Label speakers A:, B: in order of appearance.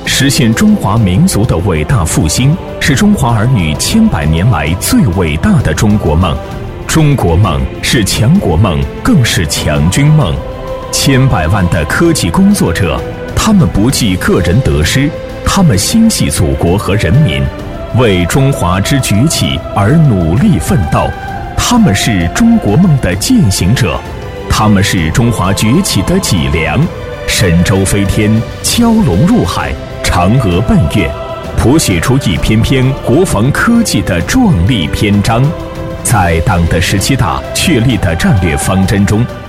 A: 实现中华民族的伟大复兴，是中华儿女千百年来最伟大的中国梦。中国梦是强国梦，更是强军梦。千百万的科技工作者，他们不计个人得失，他们心系祖国和人民，为中华之崛起而努力奋斗。他们是中国梦的践行者，他们是中华崛起的脊梁。神舟飞天，蛟龙入海，嫦娥奔月，谱写出一篇篇国防科技的壮丽篇章。在党的17大确立的战略方针中，